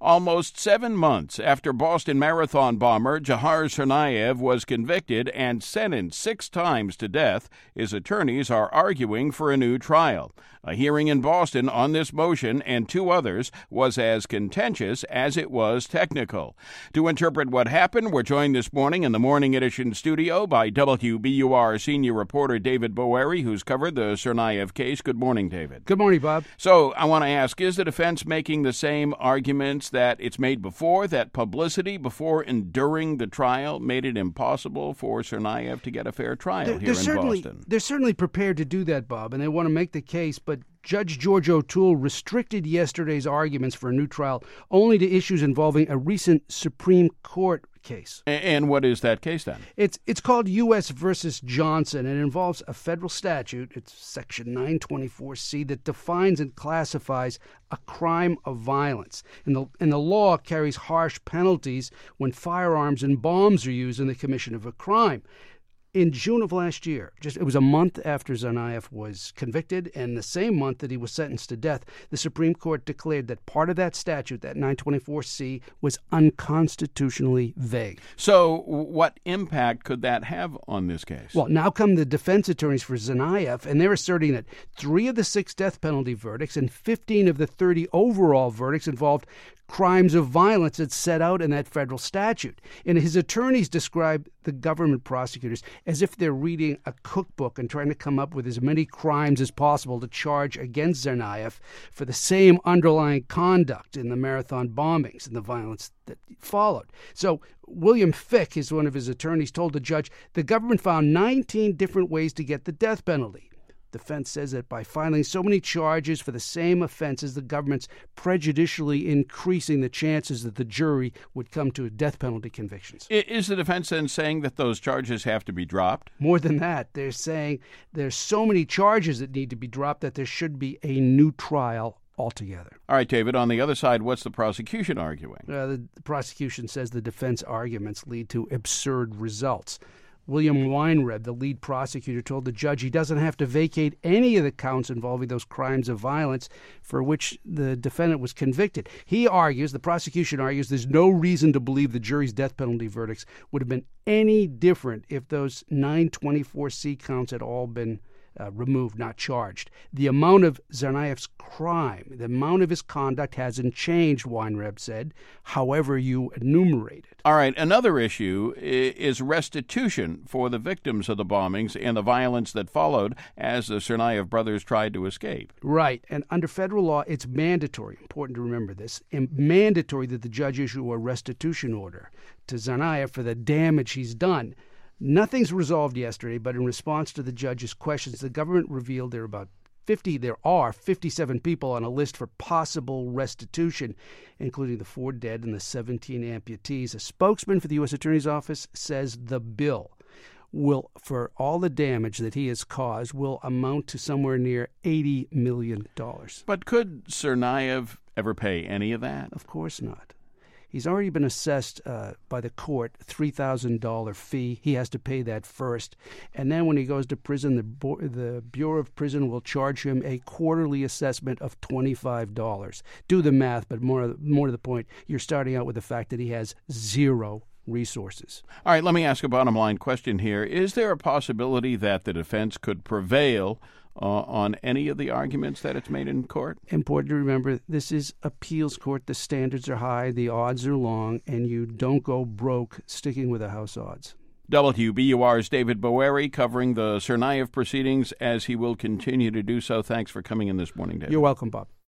Almost 7 months after Boston Marathon bomber Dzhokhar Tsarnaev was convicted and sentenced 6 times to death, his attorneys are arguing for a new trial. A hearing in Boston on this motion and 2 others was as contentious as it was technical. To interpret what happened, we're joined this morning in the Morning Edition studio by WBUR senior reporter David Boeri, who's covered the Tsarnaev case. Good morning, David. Good morning, Bob. So I want to ask, is the defense making the same arguments that it's made before, that publicity before and during the trial made it impossible for Tsarnaev to get a fair trial here in Boston? They're certainly prepared to do that, Bob, and they want to make the case, but Judge George O'Toole restricted yesterday's arguments for a new trial only to issues involving a recent Supreme Court case. And what is that case then? It's called U.S. versus Johnson, and it involves a federal statute, it's Section 924C, that defines and classifies a crime of violence. And the law carries harsh penalties when firearms and bombs are used in the commission of a crime. In June of last year, it was a month after Tsarnaev was convicted, and the same month that he was sentenced to death, the Supreme Court declared that part of that statute, that 924C, was unconstitutionally vague. So what impact could that have on this case? Well, now come the defense attorneys for Tsarnaev, and they're asserting that 3 of the 6 death penalty verdicts and 15 of the 30 overall verdicts involved crimes of violence that's set out in that federal statute. And his attorneys describe the government prosecutors as if they're reading a cookbook and trying to come up with as many crimes as possible to charge against Tsarnaev for the same underlying conduct in the marathon bombings and the violence that followed. So William Fick, is one of his attorneys, told the judge the government found 19 different ways to get the death penalty. Defense says that by filing so many charges for the same offenses, the government's prejudicially increasing the chances that the jury would come to death penalty convictions. Is the defense then saying that those charges have to be dropped? More than that, they're saying there's so many charges that need to be dropped that there should be a new trial altogether. All right, David, on the other side, what's the prosecution arguing? The prosecution says the defense arguments lead to absurd results. William Weinreb, the lead prosecutor, told the judge he doesn't have to vacate any of the counts involving those crimes of violence for which the defendant was convicted. He argues, the prosecution argues, there's no reason to believe the jury's death penalty verdicts would have been any different if those 924C counts had all been removed, not charged. The amount of Tsarnaev's crime, the amount of his conduct hasn't changed, Weinreb said, however you enumerate it. All right, another issue is restitution for the victims of the bombings and the violence that followed as the Tsarnaev brothers tried to escape. Right, and under federal law, it's mandatory, important to remember this, mandatory that the judge issue a restitution order to Tsarnaev for the damage he's done. Nothing's resolved yesterday, but in response to the judge's questions, the government revealed there are 57 people on a list for possible restitution, including the 4 dead and the 17 amputees. A spokesman for the U.S. Attorney's Office says the bill will, for all the damage that he has caused, will amount to somewhere near $80 million. But could Tsarnaev ever pay any of that? Of course not. He's already been assessed by the court $3,000 fee. He has to pay that first. And then when he goes to prison, the Bureau of Prison will charge him a quarterly assessment of $25. Do the math, but more to the point, you're starting out with the fact that he has 0 resources. All right, let me ask a bottom line question here. Is there a possibility that the defense could prevail on any of the arguments that it's made in court? Important to remember, this is appeals court. The standards are high, the odds are long, and you don't go broke sticking with the house odds. WBUR's David Boeri covering the Tsarnaev proceedings as he will continue to do so. Thanks for coming in this morning, David. You're welcome, Bob.